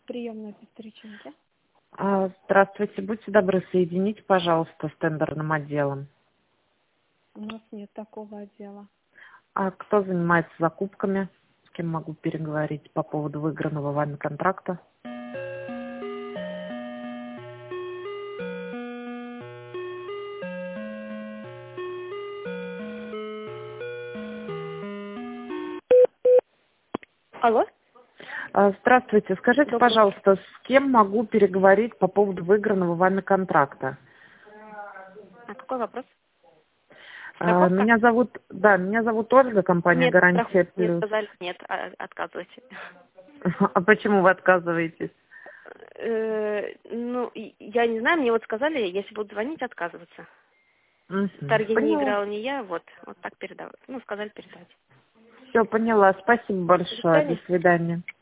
приемная Пестриченки. Здравствуйте, будьте добры, соедините, пожалуйста, с тендерным отделом. У нас нет такого отдела. А кто занимается закупками? С кем могу переговорить по поводу выигранного вами контракта? Алло? Здравствуйте, скажите, Добрый. пожалуйста, с кем могу переговорить по поводу выигранного вами контракта? А какой вопрос? Страховка? Меня зовут Ольга, компания Нет, «Гарантия мне плюс». сказали, нет, отказывайте. А почему вы отказываетесь? Ну, я не знаю, мне вот сказали, если будут звонить, отказываться. Торги не Поняла. играла не я, вот так передавать. Ну, сказали передать. Все, поняла. Спасибо До большое. До свидания. свидания.